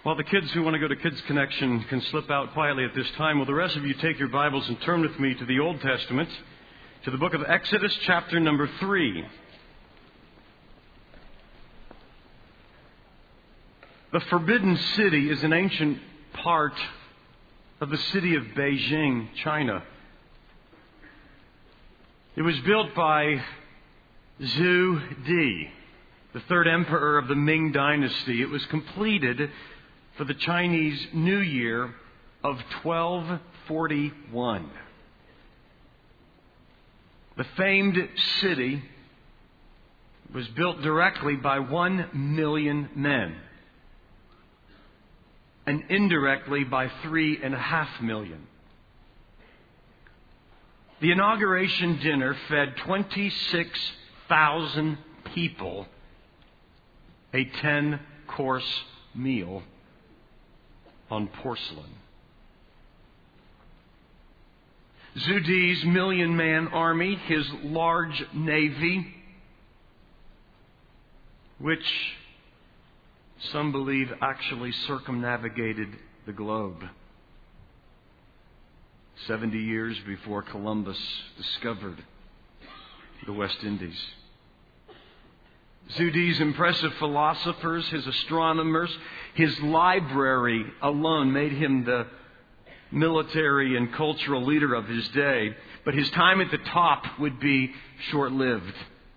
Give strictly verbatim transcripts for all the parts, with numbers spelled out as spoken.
While the kids who want to go to Kids Connection can slip out quietly at this time, will the rest of you take your Bibles and turn with me to the Old Testament, to the book of Exodus, chapter number three. The Forbidden City is an ancient part of the city of Beijing, China. It was built by Zhu Di, the third emperor of the Ming Dynasty. It was completed for the Chinese New Year of twelve forty-one. The famed city was built directly by one million men and indirectly by three and a half million. The inauguration dinner fed twenty-six thousand people a ten-course meal on porcelain. Zhu Di's million-man army, his large navy, which some believe actually circumnavigated the globe seventy years before Columbus discovered the West Indies. Zhu Di's impressive philosophers, his astronomers, his library alone made him the military and cultural leader of his day. But his time at the top would be short-lived.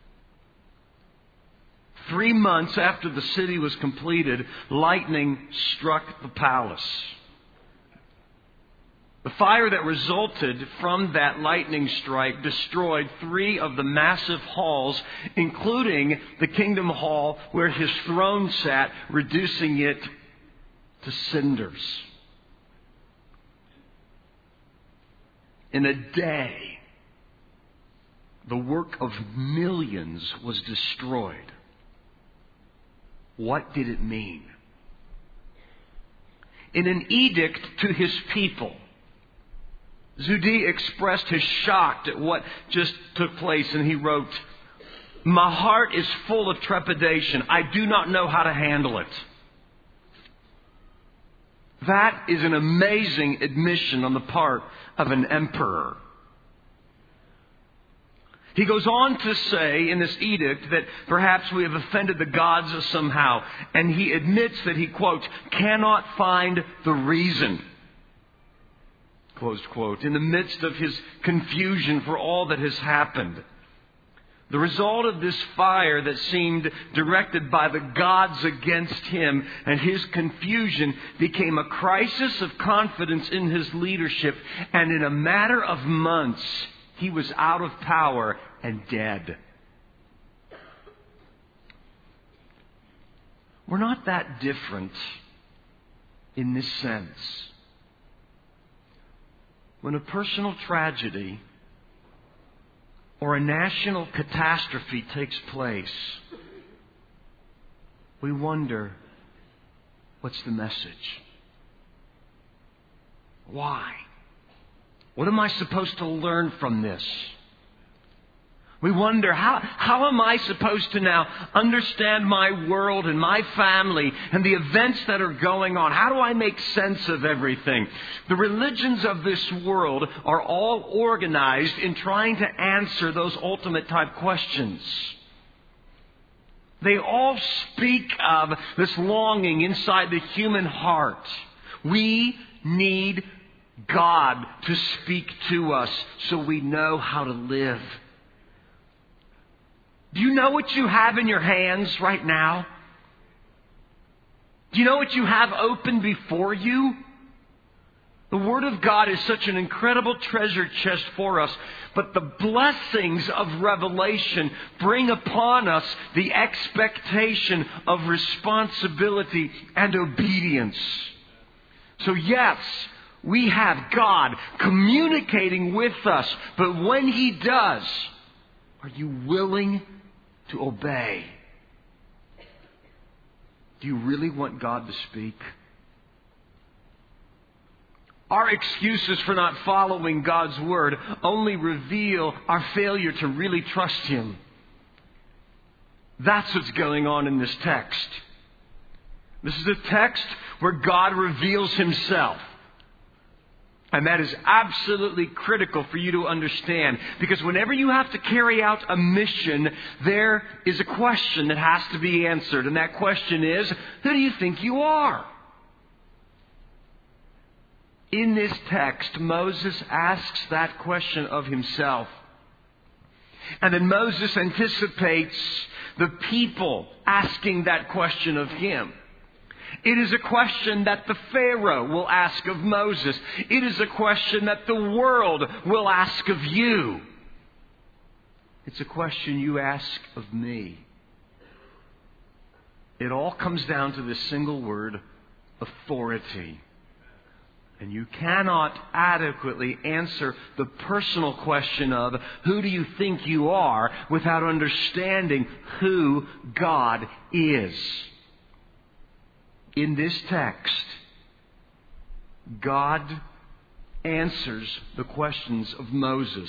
Three months after the city was completed, lightning struck the palace. The fire that resulted from that lightning strike destroyed three of the massive halls, including the Kingdom Hall where his throne sat, reducing it to cinders. In a day, the work of millions was destroyed. What did it mean? In an edict to his people, Zhu Di expressed his shock at what just took place, and he wrote, "My heart is full of trepidation. I do not know how to handle it." That is an amazing admission on the part of an emperor. He goes on to say in this edict that perhaps we have offended the gods somehow, and he admits that he, quote, "cannot find the reason," close quote, in the midst of his confusion for all that has happened. The result of this fire that seemed directed by the gods against him and his confusion became a crisis of confidence in his leadership, and in a matter of months, he was out of power and dead. We're not that different in this sense. When a personal tragedy or a national catastrophe takes place, we wonder, what's the message? Why? What am I supposed to learn from this? We wonder, how, how am I supposed to now understand my world and my family and the events that are going on? How do I make sense of everything? The religions of this world are all organized in trying to answer those ultimate type questions. They all speak of this longing inside the human heart. We need God to speak to us so we know how to live. Do you know what you have in your hands right now? Do you know what you have open before you? The Word of God is such an incredible treasure chest for us, but the blessings of revelation bring upon us the expectation of responsibility and obedience. So yes, we have God communicating with us, but when He does, are you willing to obey? Do you really want God to speak? Our excuses for not following God's Word only reveal our failure to really trust Him. That's what's going on in this text. This is a text where God reveals Himself. And that is absolutely critical for you to understand. Because whenever you have to carry out a mission, there is a question that has to be answered. And that question is, who do you think you are? In this text, Moses asks that question of himself. And then Moses anticipates the people asking that question of him. It is a question that the Pharaoh will ask of Moses. It is a question that the world will ask of you. It's a question you ask of me. It all comes down to this single word, authority. And you cannot adequately answer the personal question of who do you think you are without understanding who God is. In this text, God answers the questions of Moses.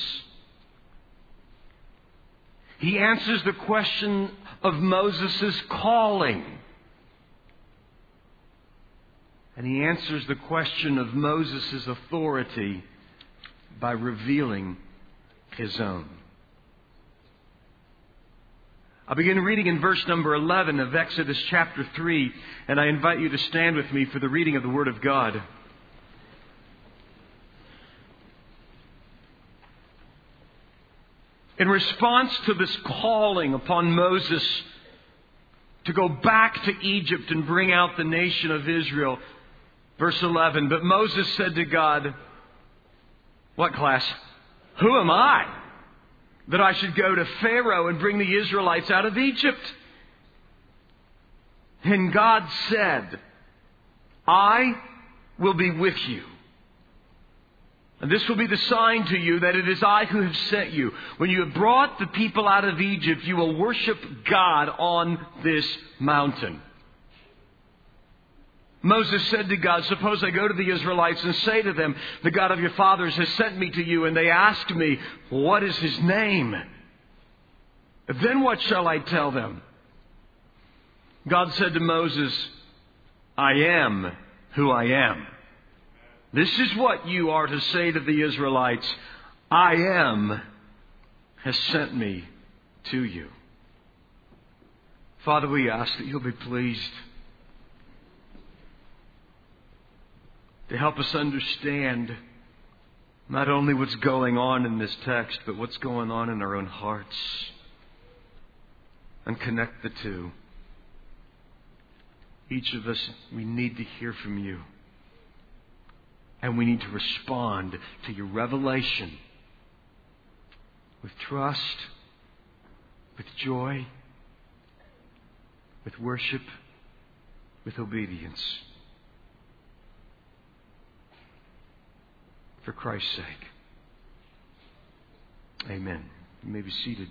He answers the question of Moses' calling. And He answers the question of Moses' authority by revealing His own. I'll begin reading in verse number eleven of Exodus chapter three, and I invite you to stand with me for the reading of the Word of God. In response to this calling upon Moses to go back to Egypt and bring out the nation of Israel, verse eleven, but Moses said to God, what class? Who am I that I should go to Pharaoh and bring the Israelites out of Egypt? And God said, I will be with you. And this will be the sign to you that it is I who have sent you. When you have brought the people out of Egypt, you will worship God on this mountain. Moses said to God, suppose I go to the Israelites and say to them, the God of your fathers has sent me to you, and they ask me, what is His name? Then what shall I tell them? God said to Moses, I am who I am. This is what you are to say to the Israelites, I am has sent me to you. Father, we ask that you'll be pleased to help us understand not only what's going on in this text, but what's going on in our own hearts. And connect the two. Each of us, we need to hear from you. And we need to respond to your revelation with trust, with joy, with worship, with obedience. For Christ's sake. Amen. You may be seated.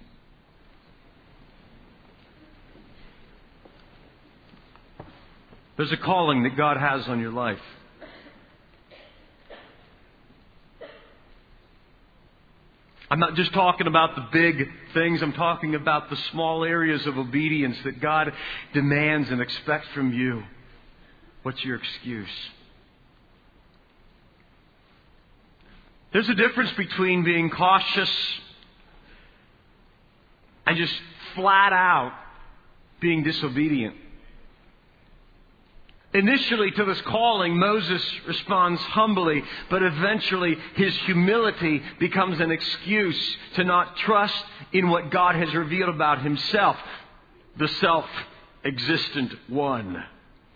There's a calling that God has on your life. I'm not just talking about the big things. I'm talking about the small areas of obedience that God demands and expects from you. What's your excuse? There's a difference between being cautious and just flat out being disobedient. Initially to this calling, Moses responds humbly, but eventually his humility becomes an excuse to not trust in what God has revealed about Himself, the self-existent one.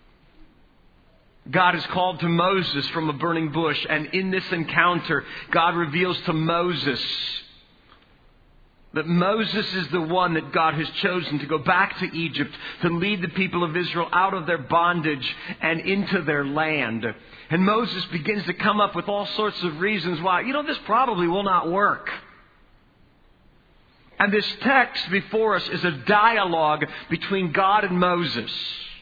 God is called to Moses from a burning bush, and in this encounter, God reveals to Moses that Moses is the one that God has chosen to go back to Egypt to lead the people of Israel out of their bondage and into their land. And Moses begins to come up with all sorts of reasons why, you know, this probably will not work. And this text before us is a dialogue between God and Moses.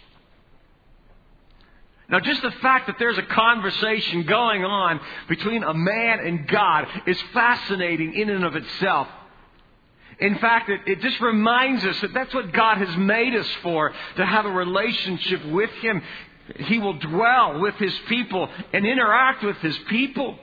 Now, just the fact that there's a conversation going on between a man and God is fascinating in and of itself. In fact, it, it just reminds us that that's what God has made us for, to have a relationship with Him. He will dwell with His people and interact with His people.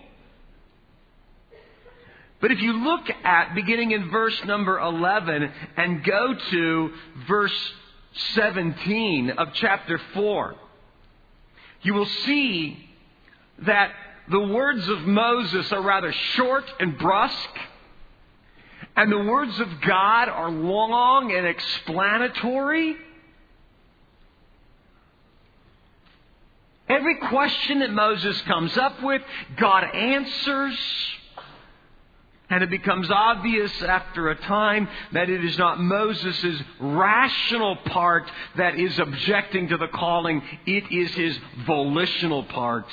But if you look at, beginning in verse number eleven, and go to verse seventeen of chapter four, you will see that the words of Moses are rather short and brusque, and the words of God are long and explanatory. Every question that Moses comes up with, God answers. And it becomes obvious after a time that it is not Moses' rational part that is objecting to the calling. It is his volitional part.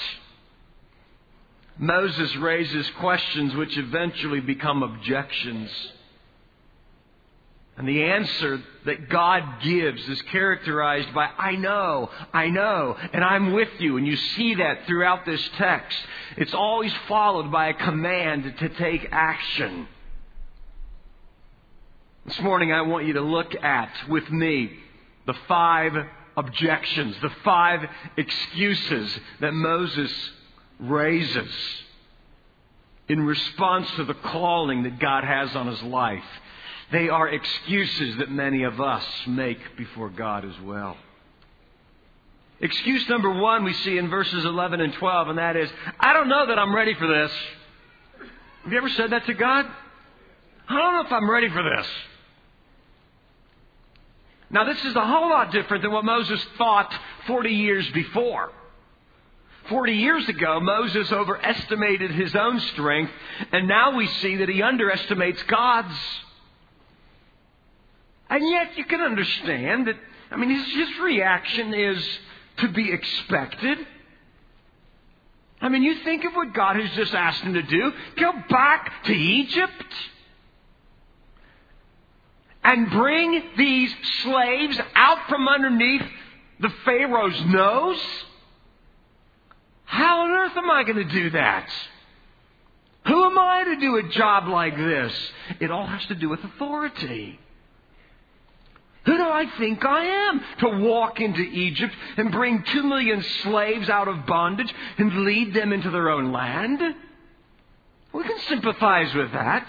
Moses raises questions which eventually become objections. And the answer that God gives is characterized by, I know, I know, and I'm with you. And you see that throughout this text. It's always followed by a command to take action. This morning I want you to look at, with me, the five objections, the five excuses that Moses raises in response to the calling that God has on his life. They are excuses that many of us make before God as well. Excuse number one we see in verses eleven and twelve, and that is, I don't know that I'm ready for this. Have you ever said that to God? I don't know if I'm ready for this. Now, this is a whole lot different than what Moses thought forty years before. Forty years ago, Moses overestimated his own strength, and now we see that he underestimates God's. And yet you can understand that, I mean, his, his reaction is to be expected. I mean, you think of what God has just asked him to do. Go back to Egypt and bring these slaves out from underneath the Pharaoh's nose. How on earth am I going to do that? Who am I to do a job like this? It all has to do with authority. Who do I think I am to walk into Egypt and bring two million slaves out of bondage and lead them into their own land? We can sympathize with that.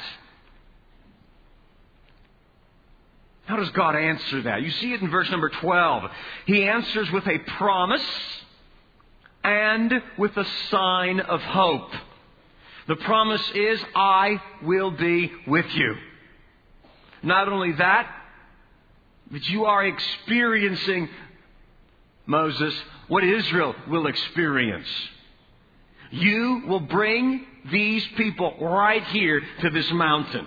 How does God answer that? You see it in verse number twelve. He answers with a promise and with a sign of hope. The promise is, I will be with you. Not only that, but you are experiencing, Moses, what Israel will experience. You will bring these people right here to this mountain.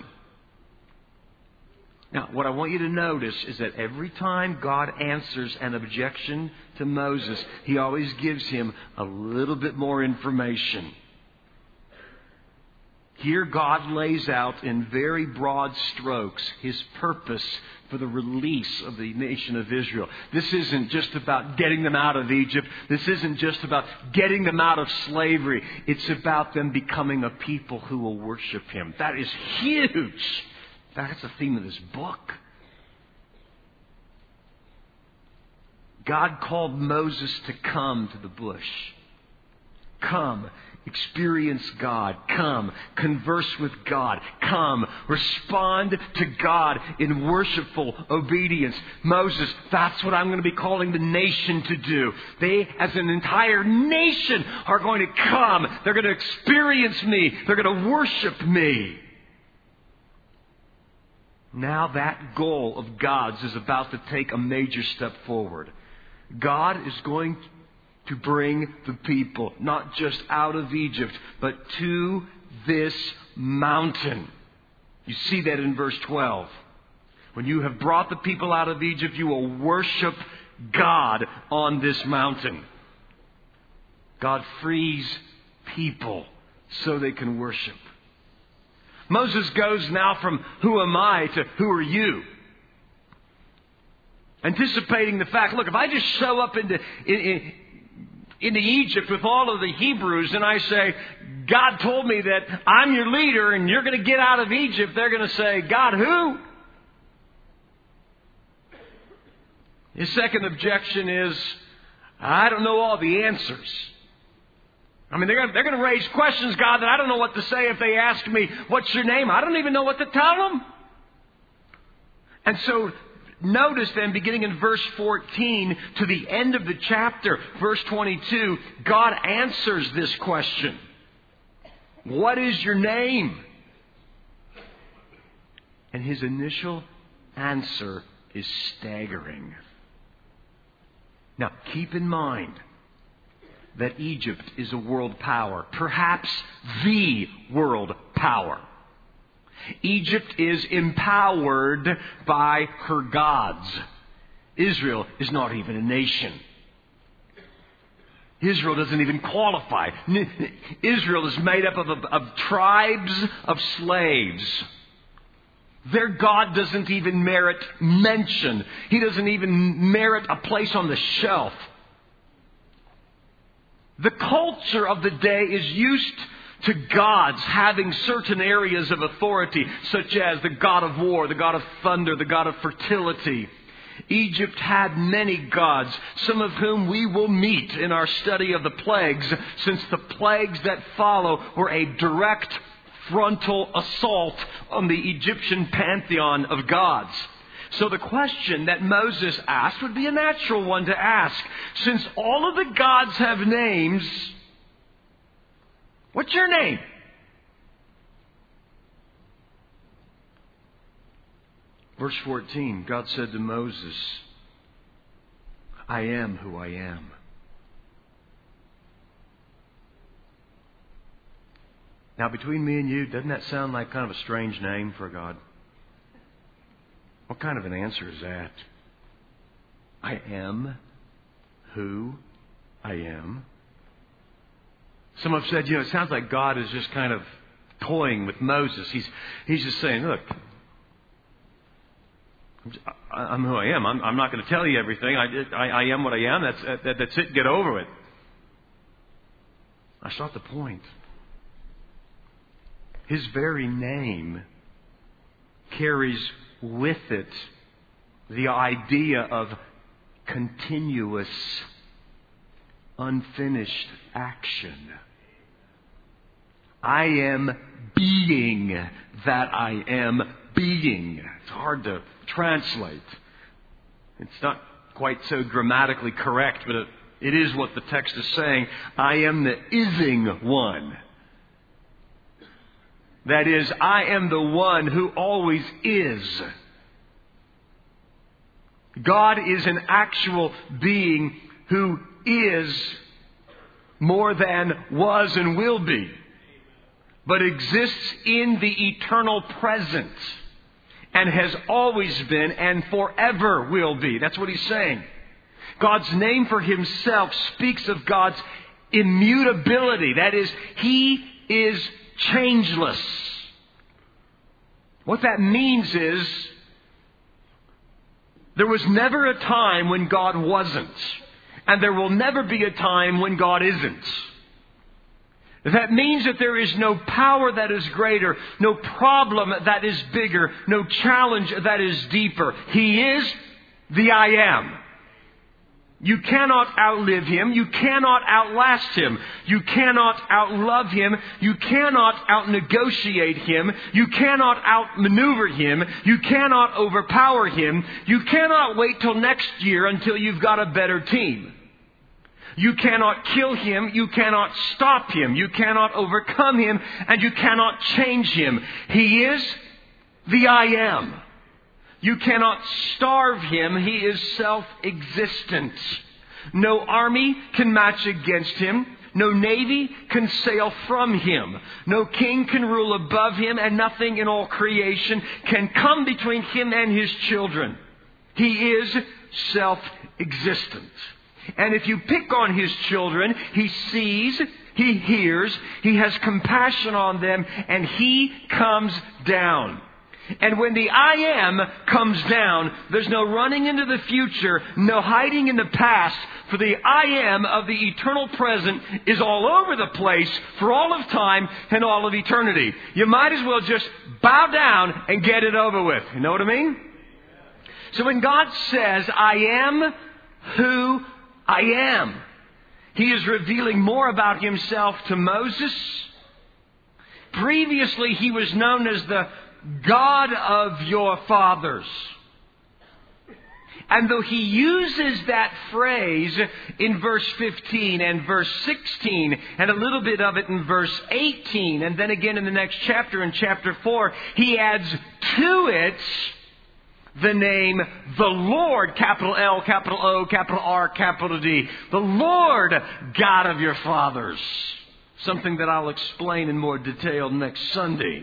Now, what I want you to notice is that every time God answers an objection to Moses, He always gives him a little bit more information. Here God lays out in very broad strokes His purpose for the release of the nation of Israel. This isn't just about getting them out of Egypt. This isn't just about getting them out of slavery. It's about them becoming a people who will worship Him. That is huge. That's the theme of this book. God called Moses to come to the bush. Come, experience God. Come, converse with God. Come, respond to God in worshipful obedience. Moses, that's what I'm going to be calling the nation to do. They, as an entire nation, are going to come. They're going to experience me. They're going to worship me. Now that goal of God's is about to take a major step forward. God is going to bring the people, not just out of Egypt, but to this mountain. You see that in verse twelve. When you have brought the people out of Egypt, you will worship God on this mountain. God frees people so they can worship. Moses goes now from who am I to who are you? Anticipating the fact, look, if I just show up into, in, in, into Egypt with all of the Hebrews and I say, God told me that I'm your leader and you're going to get out of Egypt, they're going to say, God who? His second objection is, I don't know all the answers. I mean, they're going, they're going to raise questions, God, that I don't know what to say if they ask me, what's your name? I don't even know what to tell them. And so notice then, beginning in verse fourteen to the end of the chapter, verse twenty-two, God answers this question. What is your name? And his initial answer is staggering. Now, keep in mind that Egypt is a world power, perhaps the world power. Egypt is empowered by her gods. Israel is not even a nation. Israel doesn't even qualify. Israel is made up of, of, of tribes of slaves. Their God doesn't even merit mention. He doesn't even merit a place on the shelf. The culture of the day is used to gods having certain areas of authority, such as the god of war, the god of thunder, the god of fertility. Egypt had many gods, some of whom we will meet in our study of the plagues, since the plagues that follow were a direct frontal assault on the Egyptian pantheon of gods. So the question that Moses asked would be a natural one to ask. Since all of the gods have names, what's your name? Verse fourteen, God said to Moses, I am who I am. Now, between me and you, doesn't that sound like kind of a strange name for God? What kind of an answer is that? I am who I am. Some have said, you know, it sounds like God is just kind of toying with Moses. He's he's just saying, look, I'm who I am. I'm, I'm not going to tell you everything. I, I, I am what I am. That's, that, that's it. Get over it. That's not the point. His very name carries with it the idea of continuous, unfinished action. I am being that I am being. It's hard to translate. It's not quite so grammatically correct, but it, it is what the text is saying. I am the ising one. That is, I am the one who always is. God is an actual being who is more than was and will be, but exists in the eternal present and has always been and forever will be. That's what he's saying. God's name for himself speaks of God's immutability. That is, he is changeless. What that means is there was never a time when God wasn't, and there will never be a time when God isn't. That means that there is no power that is greater, no problem that is bigger, no challenge that is deeper. He is the I am. You cannot outlive him. You cannot outlast him. You cannot outlove him. You cannot outnegotiate him. You cannot outmaneuver him. You cannot overpower him. You cannot wait till next year until you've got a better team. You cannot kill him. You cannot stop him. You cannot overcome him. And you cannot change him. He is the I am. You cannot starve him. He is self-existent. No army can match against him. No navy can sail from him. No king can rule above him. And nothing in all creation can come between him and his children. He is self-existent. And if you pick on his children, he sees, he hears, he has compassion on them, and he comes down. And when the I am comes down, there's no running into the future, no hiding in the past, for the I am of the eternal present is all over the place for all of time and all of eternity. You might as well just bow down and get it over with. You know what I mean? So when God says, I am who I am. He is revealing more about himself to Moses. Previously, he was known as the God of your fathers. And though he uses that phrase in verse fifteen and verse sixteen and a little bit of it in verse eighteen and then again in the next chapter, in chapter four, he adds to it the name the Lord, capital L, capital O, capital R, capital D. The Lord God of your fathers. Something that I'll explain in more detail next Sunday.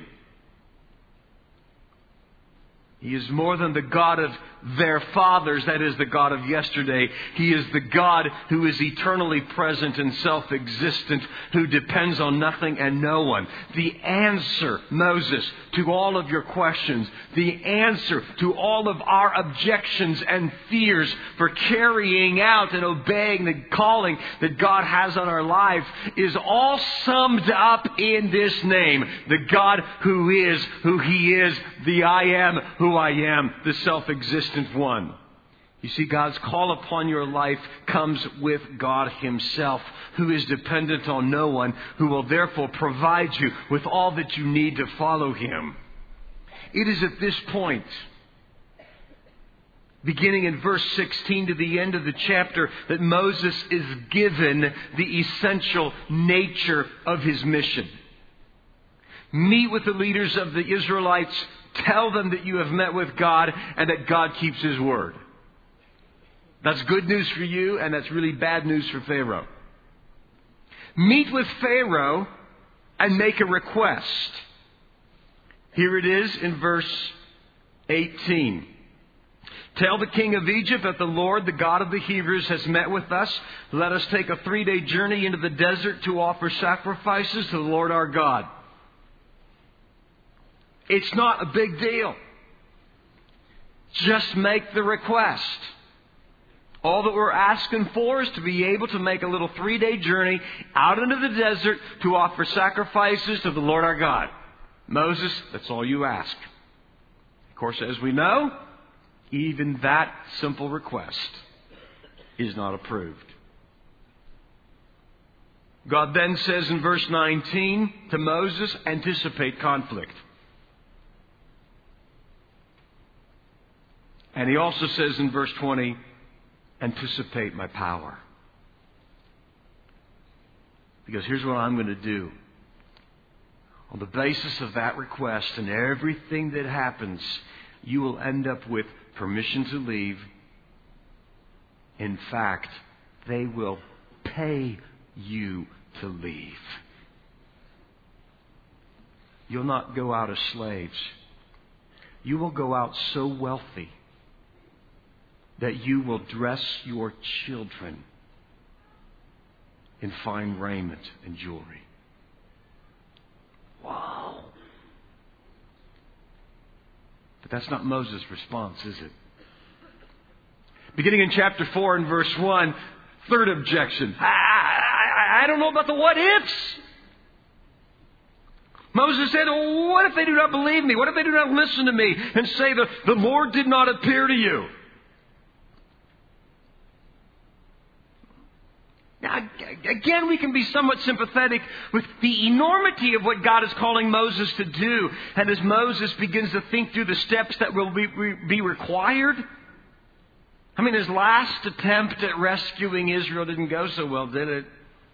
He is more than the God of their fathers, that is the God of yesterday. He is the God who is eternally present and self-existent, who depends on nothing and no one. The answer, Moses, to all of your questions, the answer to all of our objections and fears for carrying out and obeying the calling that God has on our life is all summed up in this name. The God who is, who He is, the I am, who I am, the self-existent one. You see, God's call upon your life comes with God Himself, who is dependent on no one, who will therefore provide you with all that you need to follow Him. It is at this point, beginning in verse sixteen to the end of the chapter, that Moses is given the essential nature of his mission. Meet with the leaders of the Israelites. Tell them that you have met with God and that God keeps His word. That's good news for you, and that's really bad news for Pharaoh. Meet with Pharaoh and make a request. Here it is in verse eighteen. Tell the king of Egypt that the Lord, the God of the Hebrews, has met with us. Let us take a three-day journey into the desert to offer sacrifices to the Lord our God. It's not a big deal. Just make the request. All that we're asking for is to be able to make a little three-day journey out into the desert to offer sacrifices to the Lord our God. Moses, that's all you ask. Of course, as we know, even that simple request is not approved. God then says in verse nineteen to Moses, anticipate conflict. And He also says in verse twenty, anticipate my power. Because here's what I'm going to do. On the basis of that request and everything that happens, you will end up with permission to leave. In fact, they will pay you to leave. You'll not go out as slaves. You will go out so wealthy that you will dress your children in fine raiment and jewelry. Wow. But that's not Moses' response, is it? Beginning in chapter four and verse one, third objection. I, I, I don't know about the what ifs. Moses said, what if they do not believe me? What if they do not listen to me and say that the Lord did not appear to you? Now, again, we can be somewhat sympathetic with the enormity of what God is calling Moses to do. And as Moses begins to think through the steps that will be, be required. I mean, his last attempt at rescuing Israel didn't go so well, did it?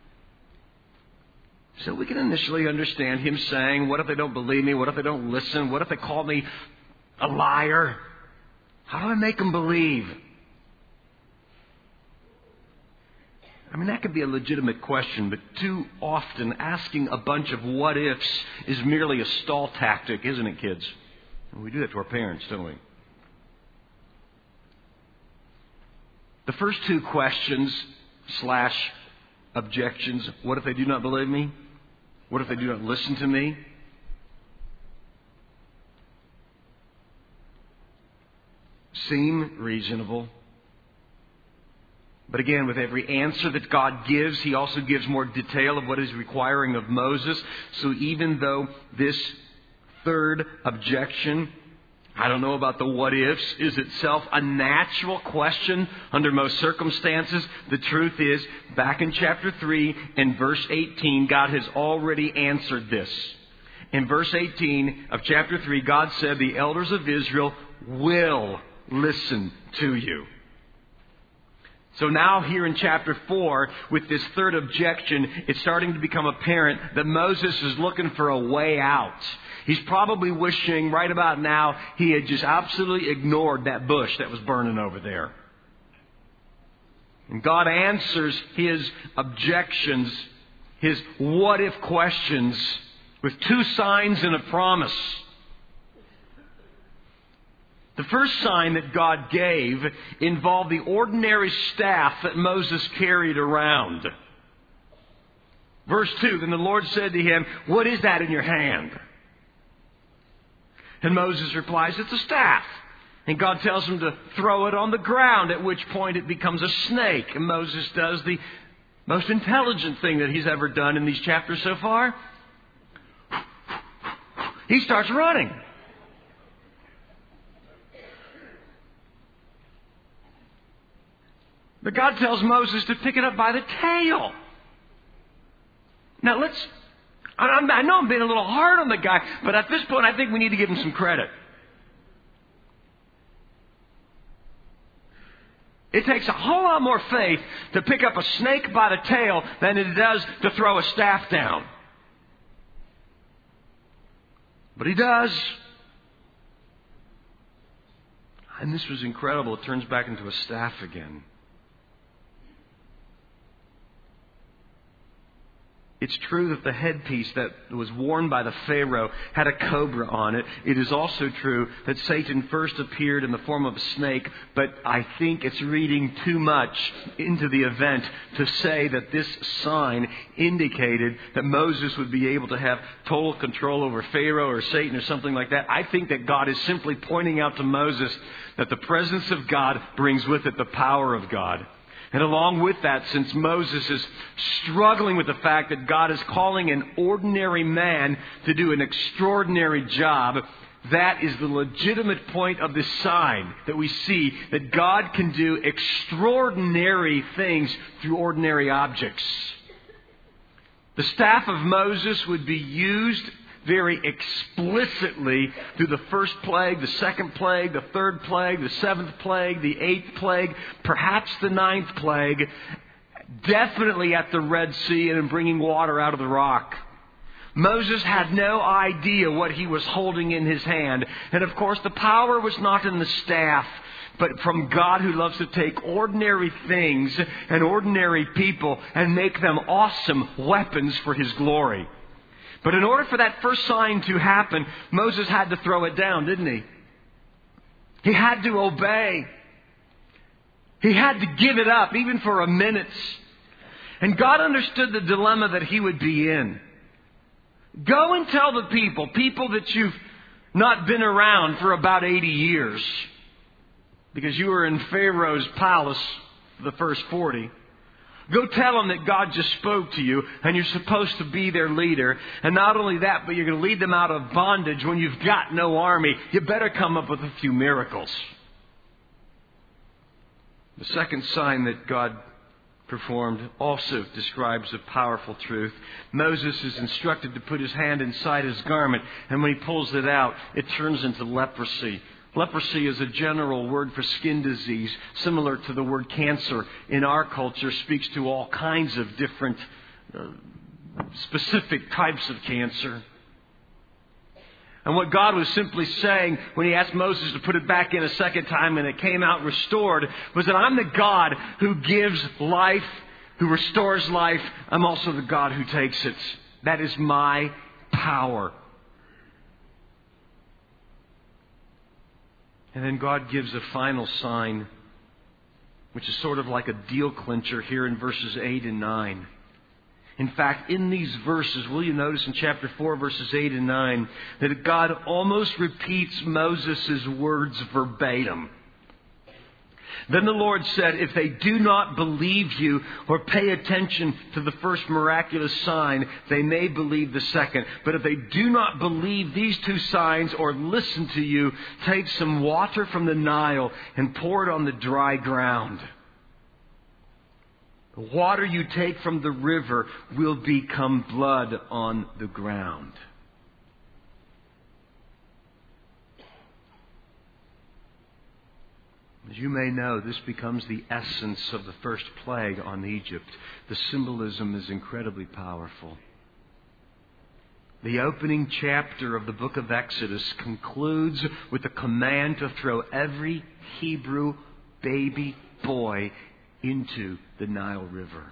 So we can initially understand him saying, what if they don't believe me? What if they don't listen? What if they call me a liar? How do I make them believe? I mean, that could be a legitimate question, but too often asking a bunch of what ifs is merely a stall tactic, isn't it, kids? And we do that to our parents, don't we? The first two questions slash objections, what if they do not believe me? What if they do not listen to me? Seem reasonable. But again, with every answer that God gives, He also gives more detail of what He's requiring of Moses. So even though this third objection I don't know about the what ifs, is itself a natural question under most circumstances. The truth is, back in chapter three and verse eighteen, God has already answered this. In verse eighteen of chapter three, God said, the elders of Israel will listen to you. So now here in chapter four, with this third objection, it's starting to become apparent that Moses is looking for a way out. He's probably wishing right about now he had just absolutely ignored that bush that was burning over there. And God answers his objections, his what if questions, with two signs and a promise. The first sign that God gave involved the ordinary staff that Moses carried around. Verse two, then the Lord said to him, what is that in your hand? And Moses replies, it's a staff. And God tells him to throw it on the ground, at which point it becomes a snake. And Moses does the most intelligent thing that he's ever done in these chapters so far. He starts running. But God tells Moses to pick it up by the tail. Now let's, I know I'm being a little hard on the guy, but at this point I think we need to give him some credit. It takes a whole lot more faith to pick up a snake by the tail than it does to throw a staff down. But he does. And this was incredible. It turns back into a staff again. It's true that the headpiece that was worn by the Pharaoh had a cobra on it. It is also true that Satan first appeared in the form of a snake, but I think it's reading too much into the event to say that this sign indicated that Moses would be able to have total control over Pharaoh or Satan or something like that. I think that God is simply pointing out to Moses that the presence of God brings with it the power of God. And along with that, since Moses is struggling with the fact that God is calling an ordinary man to do an extraordinary job, that is the legitimate point of this sign that we see that God can do extraordinary things through ordinary objects. The staff of Moses would be used very explicitly through the first plague, the second plague, the third plague, the seventh plague, the eighth plague, perhaps the ninth plague, definitely at the Red Sea and in bringing water out of the rock. Moses had no idea what he was holding in his hand. And of course, the power was not in the staff, but from God, who loves to take ordinary things and ordinary people and make them awesome weapons for His glory. But in order for that first sign to happen, Moses had to throw it down, didn't he? He had to obey. He had to give it up, even for a minute. And God understood the dilemma that he would be in. Go and tell the people, people that you've not been around for about eighty years, because you were in Pharaoh's palace for the first forty. Go tell them that God just spoke to you and you're supposed to be their leader. And not only that, but you're going to lead them out of bondage when you've got no army. You better come up with a few miracles. The second sign that God performed also describes a powerful truth. Moses is instructed to put his hand inside his garment, and when he pulls it out, it turns into leprosy. Leprosy is a general word for skin disease, similar to the word cancer in our culture, speaks to all kinds of different uh, specific types of cancer. And what God was simply saying when He asked Moses to put it back in a second time and it came out restored was that I'm the God who gives life, who restores life. I'm also the God who takes it. That is my power. And then God gives a final sign, which is sort of like a deal clincher here in verses eight and nine. In fact, in these verses, will you notice in chapter four, verses eight and nine, that God almost repeats Moses' words verbatim. Then the Lord said, if they do not believe you or pay attention to the first miraculous sign, they may believe the second. But if they do not believe these two signs or listen to you, take some water from the Nile and pour it on the dry ground. The water you take from the river will become blood on the ground. As you may know, this becomes the essence of the first plague on Egypt. The symbolism is incredibly powerful. The opening chapter of the book of Exodus concludes with a command to throw every Hebrew baby boy into the Nile River.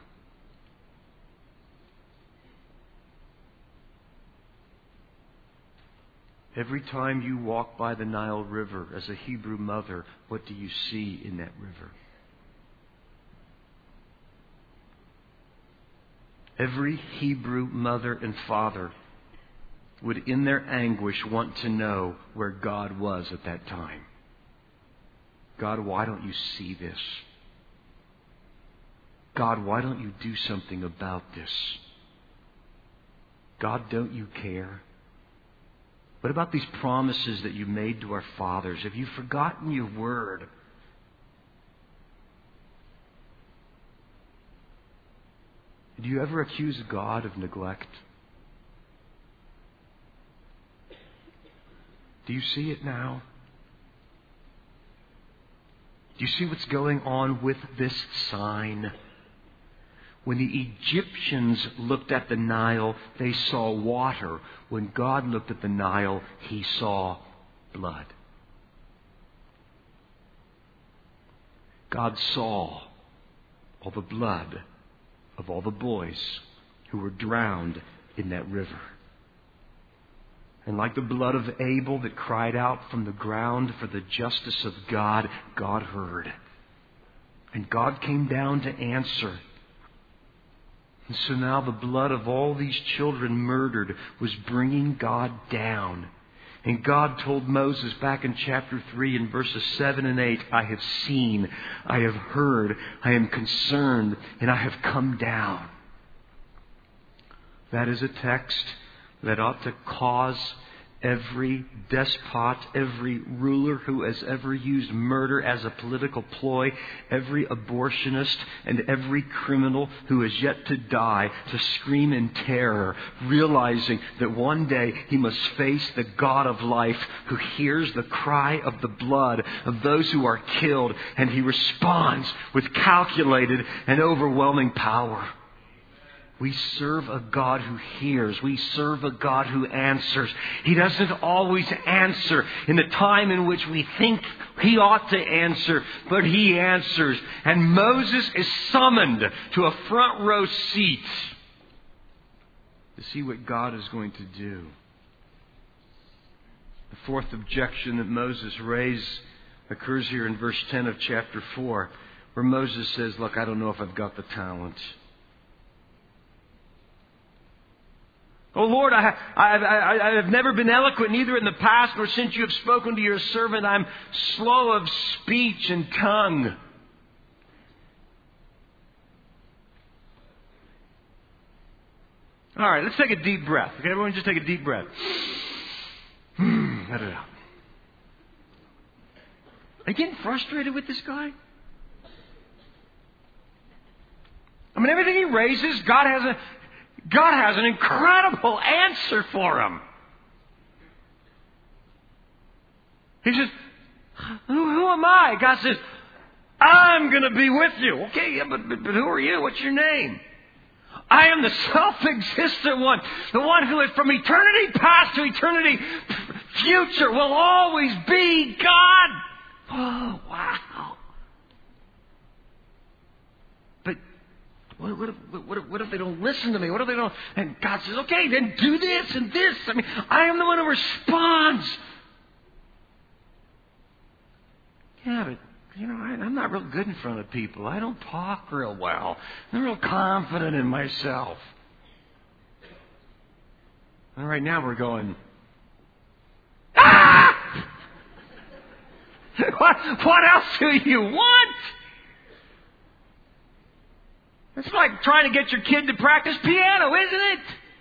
Every time you walk by the Nile River as a Hebrew mother, what do you see in that river? Every Hebrew mother and father would, in their anguish, want to know where God was at that time. God, why don't you see this? God, why don't you do something about this? God, don't you care? What about these promises that you made to our fathers? Have you forgotten your word? Do you ever accuse God of neglect? Do you see it now? Do you see what's going on with this sign? When the Egyptians looked at the Nile, they saw water. When God looked at the Nile, He saw blood. God saw all the blood of all the boys who were drowned in that river. And like the blood of Abel that cried out from the ground for the justice of God, God heard. And God came down to answer. And so now the blood of all these children murdered was bringing God down. And God told Moses back in chapter three in verses seven and eight, I have seen, I have heard, I am concerned, and I have come down. That is a text that ought to cause every despot, every ruler who has ever used murder as a political ploy, every abortionist and every criminal who is yet to die to scream in terror, realizing that one day he must face the God of life who hears the cry of the blood of those who are killed, and He responds with calculated and overwhelming power. We serve a God who hears. We serve a God who answers. He doesn't always answer in the time in which we think He ought to answer, but He answers. And Moses is summoned to a front row seat to see what God is going to do. The fourth objection that Moses raised occurs here in verse ten of chapter four, where Moses says, look, I don't know if I've got the talent. Oh Lord, I, I, I, I have never been eloquent, neither in the past nor since you have spoken to your servant. I'm slow of speech and tongue. All right, let's take a deep breath. Okay, everyone just take a deep breath. Let it out. Are you getting frustrated with this guy? I mean, everything he raises, God has a... God has an incredible answer for him. He says, who, who am I? God says, I'm going to be with you. Okay, yeah, but, but, but who are you? What's your name? I am the self-existent one. The one who is from eternity past to eternity future will always be God. Oh, wow. What, what, if, what, if, what if they don't listen to me? What if they don't? And God says, okay, then do this and this. I mean, I am the one who responds. Yeah, but, you know, I, I'm not real good in front of people. I don't talk real well. I'm real confident in myself. And right now we're going, ah! What, what else do you want? It's like trying to get your kid to practice piano, isn't it?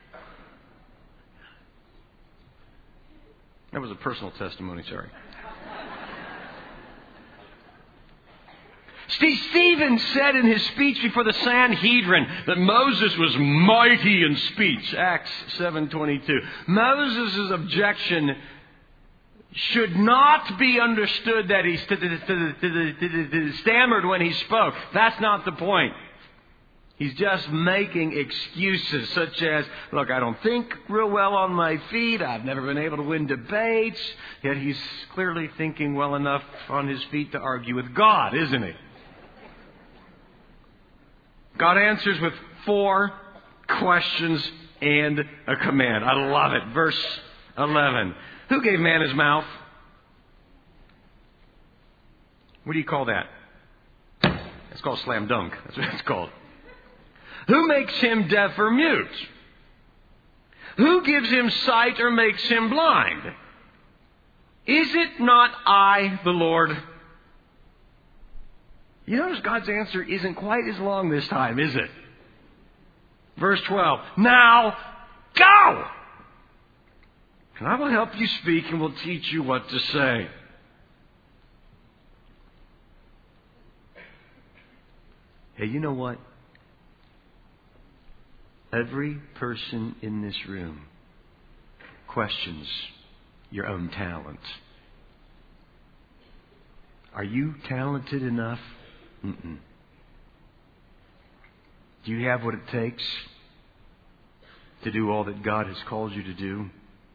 That was a personal testimony, sorry. Steve Stephen said in his speech before the Sanhedrin that Moses was mighty in speech, Acts seven twenty-two. Moses' objection should not be understood that he stammered when he spoke. That's not the point. He's just making excuses such as, look, I don't think real well on my feet. I've never been able to win debates. Yet he's clearly thinking well enough on his feet to argue with God, isn't he? God answers with four questions and a command. I love it. Verse eleven. Who gave man his mouth? What do you call that? It's called slam dunk. That's what it's called. Who makes him deaf or mute? Who gives him sight or makes him blind? Is it not I, the Lord? You notice God's answer isn't quite as long this time, is it? Verse twelve. Now, go! And I will help you speak and will teach you what to say. Hey, you know what? Every person in this room questions your own talent. Are you talented enough? Mm-mm. Do you have what it takes to do all that God has called you to do?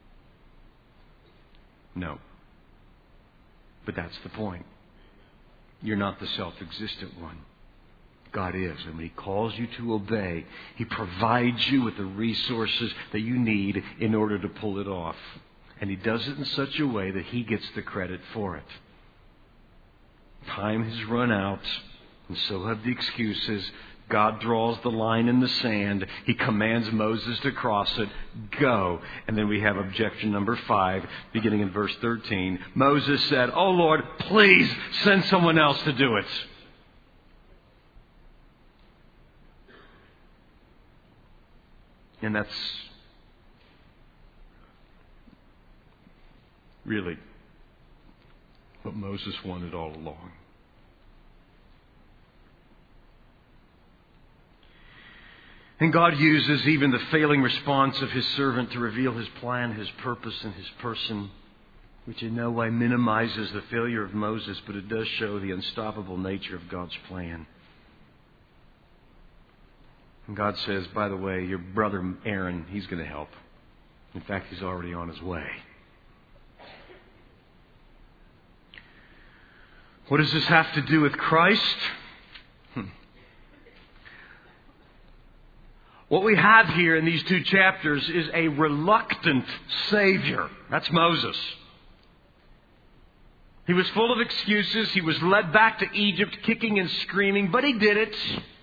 No. But that's the point. You're not the self-existent one. God is. And when He calls you to obey, He provides you with the resources that you need in order to pull it off. And He does it in such a way that He gets the credit for it. Time has run out, and so have the excuses. God draws the line in the sand. He commands Moses to cross it. Go. And then we have objection number five, beginning in verse thirteen. Moses said, "Oh Lord, please send someone else to do it." And that's really what Moses wanted all along. And God uses even the failing response of His servant to reveal His plan, His purpose, and His person, which in no way minimizes the failure of Moses, but it does show the unstoppable nature of God's plan. And God says, by the way, your brother Aaron, he's going to help. In fact, he's already on his way. What does this have to do with Christ? Hmm. What we have here in these two chapters is a reluctant Savior. That's Moses. He was full of excuses. He was led back to Egypt kicking and screaming, but he did it.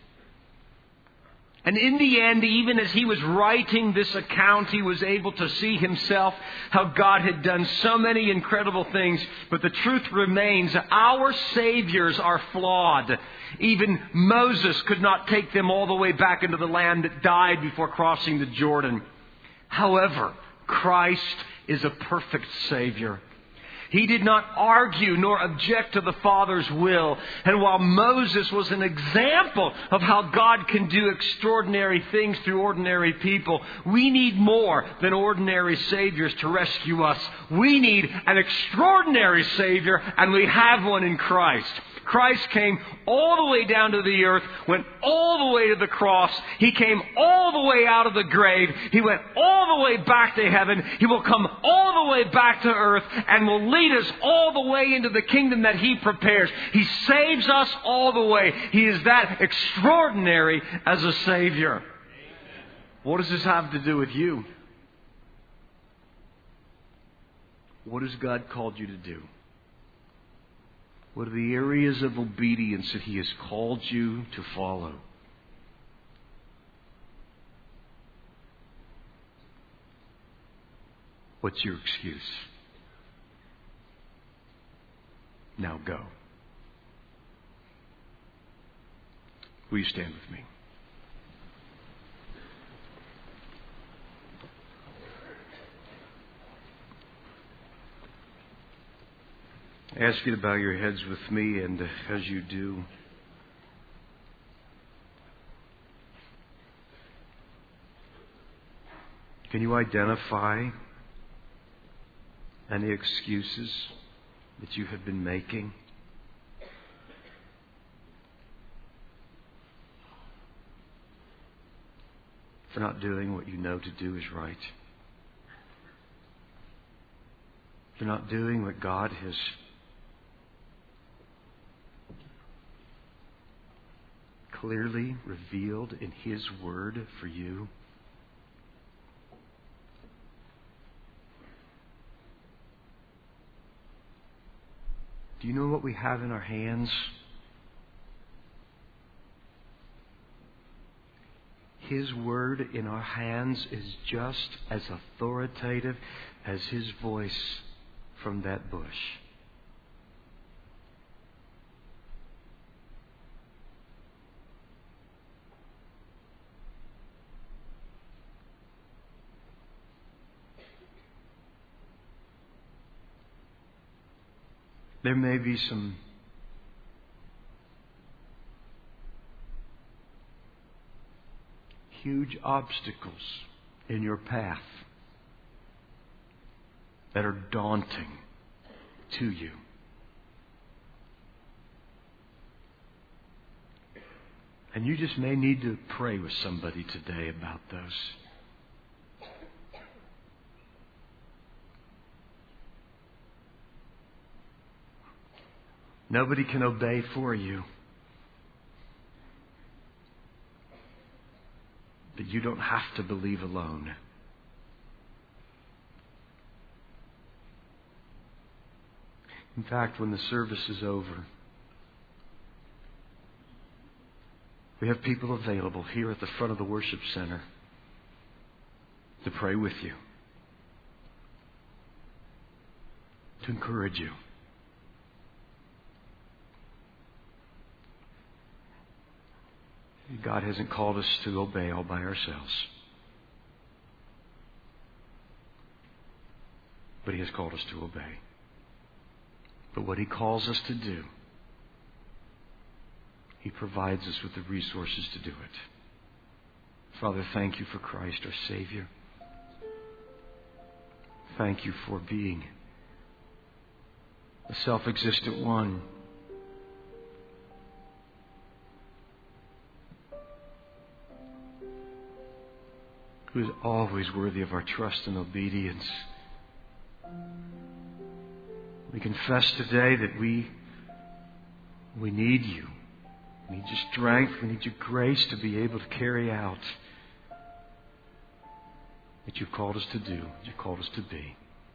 And in the end, even as he was writing this account, he was able to see himself how God had done so many incredible things. But the truth remains, our saviors are flawed. Even Moses could not take them all the way back into the land that died before crossing the Jordan. However, Christ is a perfect Savior. He did not argue nor object to the Father's will. And while Moses was an example of how God can do extraordinary things through ordinary people, we need more than ordinary saviors to rescue us. We need an extraordinary Savior, and we have one in Christ. Christ came all the way down to the earth, went all the way to the cross. He came all the way out of the grave. He went all the way back to heaven. He will come all the way back to earth and will lead us all the way into the kingdom that He prepares. He saves us all the way. He is that extraordinary as a Savior. What does this have to do with you? What has God called you to do? What are the areas of obedience that He has called you to follow? What's your excuse? Now go. Will you stand with me? I ask you to bow your heads with me, and as you do, can you identify any excuses that you have been making? For not doing what you know to do is right. For not doing what God has clearly revealed in His Word for you. Do you know what we have in our hands? His Word in our hands is just as authoritative as His voice from that bush. There may be some huge obstacles in your path that are daunting to you. And you just may need to pray with somebody today about those. Nobody can obey for you. But you don't have to believe alone. In fact, when the service is over, we have people available here at the front of the worship center to pray with you, to encourage you. God hasn't called us to obey all by ourselves. But He has called us to obey. But what He calls us to do, He provides us with the resources to do it. Father, thank You for Christ, our Savior. Thank You for being the self-existent one who is always worthy of our trust and obedience. We confess today that we we need You. We need Your strength. We need Your grace to be able to carry out what You've called us to do, what You've called us to be.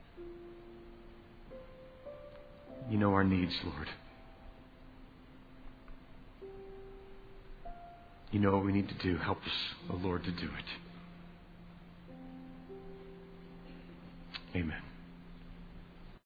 You know our needs, Lord. You know what we need to do. Help us, oh Lord, to do it. Amen.